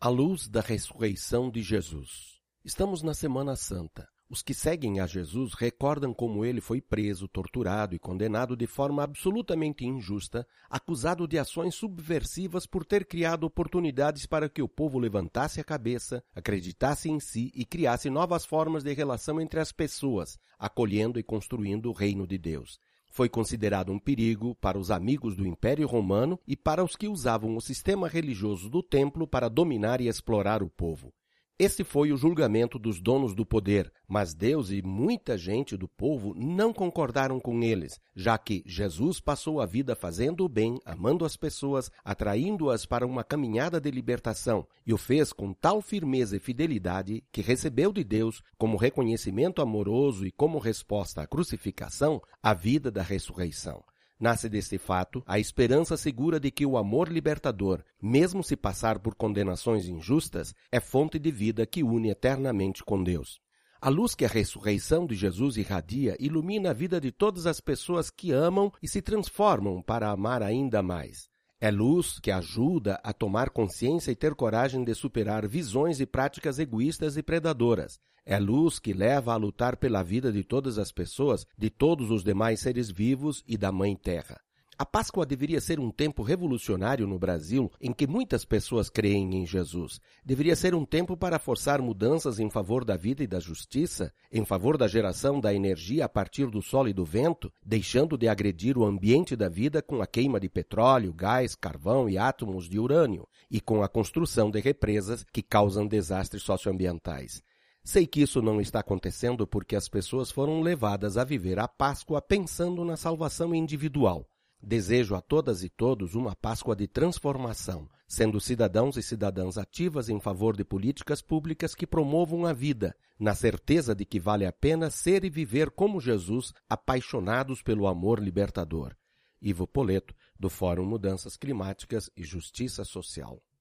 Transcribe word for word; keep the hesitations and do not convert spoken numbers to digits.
À luz da ressurreição de Jesus. Estamos na Semana Santa. Os que seguem a Jesus recordam como ele foi preso, torturado e condenado de forma absolutamente injusta, acusado de ações subversivas por ter criado oportunidades para que o povo levantasse a cabeça, acreditasse em si e criasse novas formas de relação entre as pessoas, acolhendo e construindo o reino de Deus. Foi considerado um perigo para os amigos do Império Romano e para os que usavam o sistema religioso do templo para dominar e explorar o povo. Esse foi o julgamento dos donos do poder, mas Deus e muita gente do povo não concordaram com eles, já que Jesus passou a vida fazendo o bem, amando as pessoas, atraindo-as para uma caminhada de libertação, e o fez com tal firmeza e fidelidade que recebeu de Deus, como reconhecimento amoroso e como resposta à crucificação, a vida da ressurreição. Nasce desse fato a esperança segura de que o amor libertador, mesmo se passar por condenações injustas, é fonte de vida que une eternamente com Deus. A luz que a ressurreição de Jesus irradia ilumina a vida de todas as pessoas que amam e se transformam para amar ainda mais. É luz que ajuda a tomar consciência e ter coragem de superar visões e práticas egoístas e predadoras. É luz que leva a lutar pela vida de todas as pessoas, de todos os demais seres vivos e da Mãe Terra. A Páscoa deveria ser um tempo revolucionário no Brasil em que muitas pessoas creem em Jesus. Deveria ser um tempo para forçar mudanças em favor da vida e da justiça, em favor da geração da energia a partir do sol e do vento, deixando de agredir o ambiente da vida com a queima de petróleo, gás, carvão e átomos de urânio, e com a construção de represas que causam desastres socioambientais. Sei que isso não está acontecendo porque as pessoas foram levadas a viver a Páscoa pensando na salvação individual. Desejo a todas e todos uma Páscoa de transformação, sendo cidadãos e cidadãs ativas em favor de políticas públicas que promovam a vida, na certeza de que vale a pena ser e viver como Jesus, apaixonados pelo amor libertador. Ivo Poleto, do Fórum Mudanças Climáticas e Justiça Social.